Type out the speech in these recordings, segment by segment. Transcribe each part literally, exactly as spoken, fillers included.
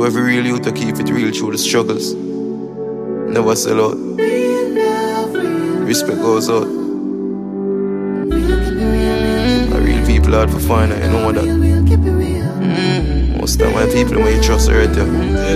So every real youth to keep it real through the struggles. Never sell out. Respect goes out. A real people hard for find it, you know that. Mm. Most of my people when you trust right there.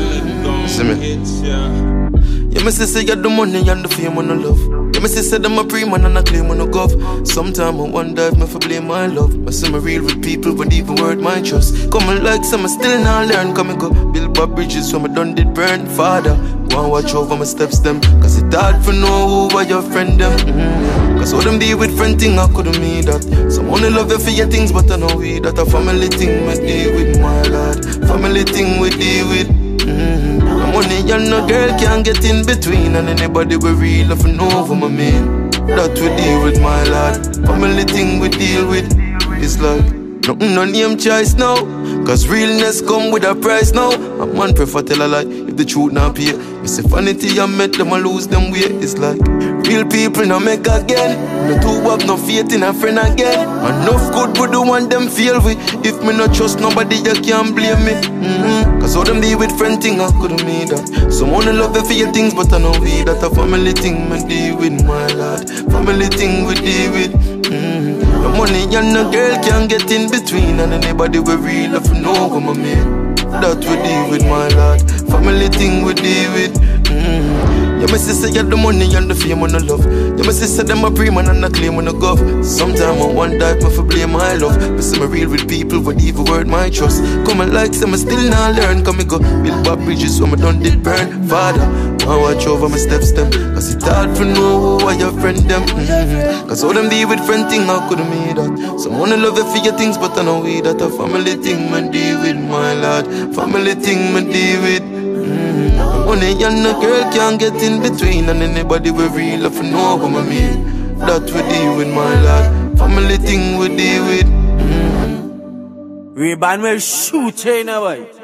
See me? Yeah, me say you the money and the fame and the love. Yeah, me say them a pre-man and a claim on a gov. Sometimes I wonder if me for blame my love. I see me real with people but even word my trust. Coming like some I still not learn. Come and go build up bridges so me done did burn. Father, go and watch over my steps them. Cause it's hard for know who are your friend them. Mm-hmm. Cause all them deal with friend thing I couldn't mean that. Some only love you for your things but I know we that a family thing we deal with my lord. Family thing we deal with. Mm-hmm. Money and no girl can't get in between. And anybody we real love and over my man. That we deal with my lord. Family thing we deal with. It's like nothing no name choice now. Cause realness come with a price now. A man prefer tell a lie if the truth not pay. It's a vanity I met them and lose them way. It's like real people now make again. No two have no faith in a friend again. Enough good would do want them feel we. If me not trust nobody you can't blame me. Mm-hmm. Cause all them deal with friend thing I couldn't mean that. Some only love you for your things but I know we that a family thing me deal with my lord. Family thing we deal with. Mm-hmm. No money and no girl can't get in between. And anybody we real love know what my man. That we deal with my lord. Family thing we deal with. Mm-hmm. Yeah, my sister got the money and the fame and the love. Yeah, my sister them a pre-man and a claim on the gov. Sometimes I wonder if I for blame my love. But some real with people would even word my trust. Come and like some I still not learn. Come and go build up bridges so I done did burn. Father, I watch over my steps them. Cause it's hard to know who are your friend them. Mm-hmm. Cause all them deal with friend thing I couldn't mean that. Some wanna love you for your things but I know we that a family thing man deal with my lord. Family thing man deal with. Mm-hmm. Money and no girl can't get in between. And anybody we real love know what I mean. That we deal with my lord. Family thing we deal with. Mm-hmm. Ray-Ban will shoot you in a way.